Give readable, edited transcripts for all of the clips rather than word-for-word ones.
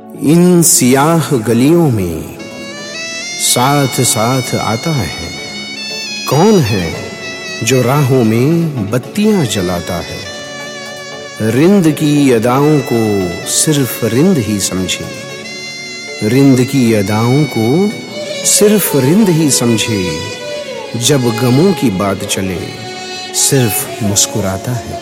इन सियाह गलियों में साथ साथ आता है। कौन है जो राहों में बत्तियां जलाता है। रिंद की अदाओं को सिर्फ रिंद ही समझे, रिंद की अदाओं को सिर्फ रिंद ही समझे। जब गमों की बात चले सिर्फ मुस्कुराता है।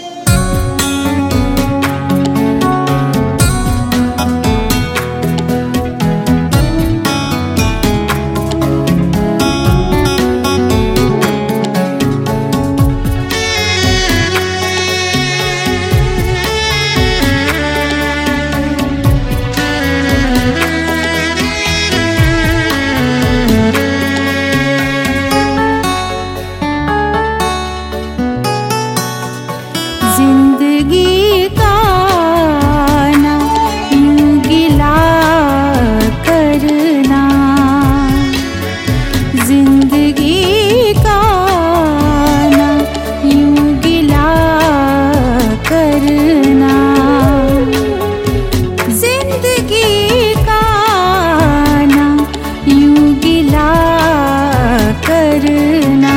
जिंदगी का ना यूं गिला करना, जिंदगी का ना यूं गिला करना, जिंदगी का ना यूं गिला करना।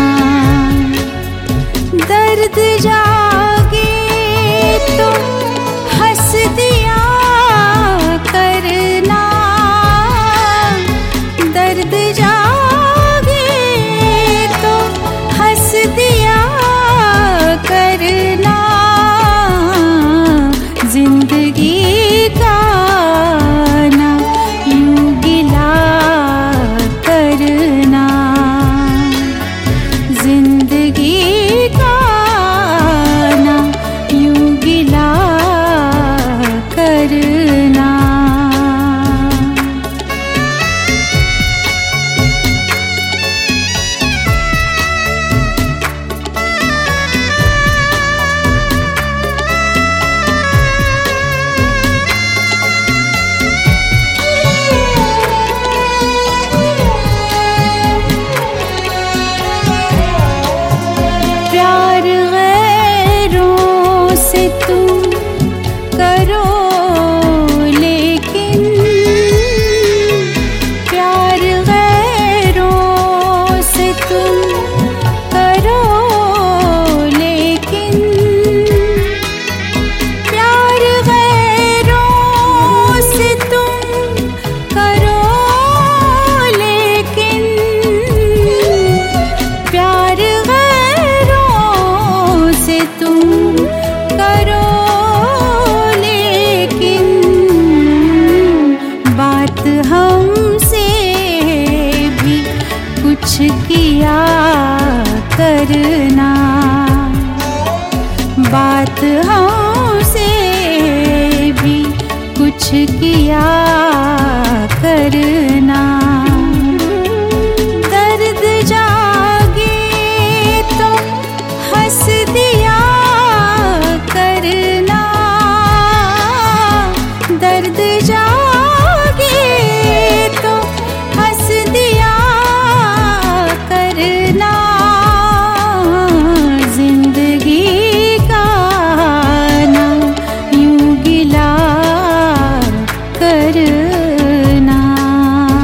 दर्द जागे तो हंस दिया करना, दर्द जागे तो हंस दिया करना। जिंदगी का ना यूं गिला करना, जिंदगी का ना यूं गिला करना। प्यार गैरों से तुम करो लेकिन, प्यार गैरों से तुम करो लेकिन, प्यार गैरों से तुम करो लेकिन, प्यार से तुम करो लेकिन, बात हमसे भी कुछ किया करना, बात हमसे भी कुछ किया करना। दर्द जागे तो हंस दिया करना, दर्द जागे तो हंस दिया करना। जिंदगी का ना यूं गिला करना।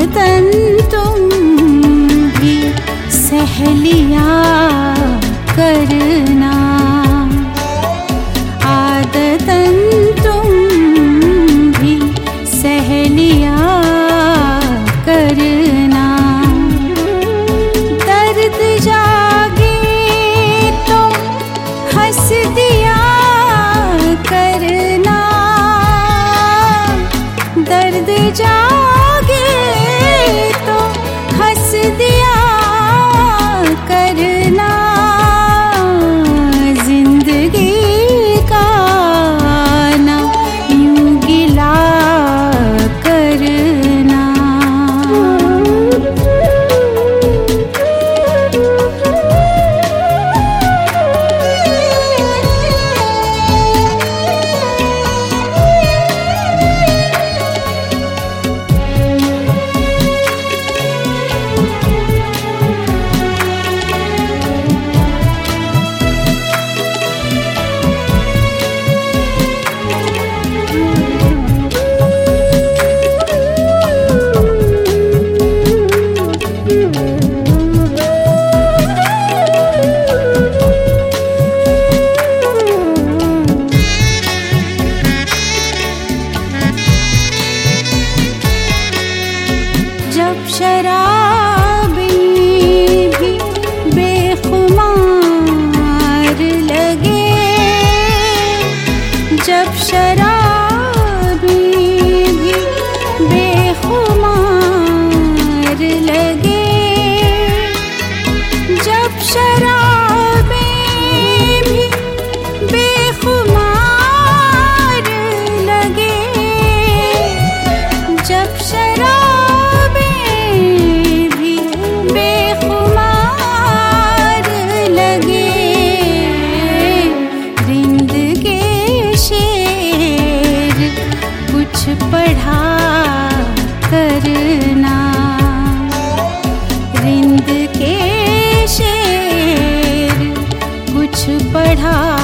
आदतन तुम भी सहेलिया करना, आदतन तुम भी सहेलिया करना। दर्द जागे तो हंस दिया करना, दर्द जागे तो हंस दिया करना। जिंदगी का ना यूं गिला करना। जब शराबी भी बेखुमार लगे, जब शराबी भी बेखुमार लगे, जब शराबी भी बेखुमार लगे, जब शराबी पढ़ा करना, रिंद के शेर कुछ पढ़ा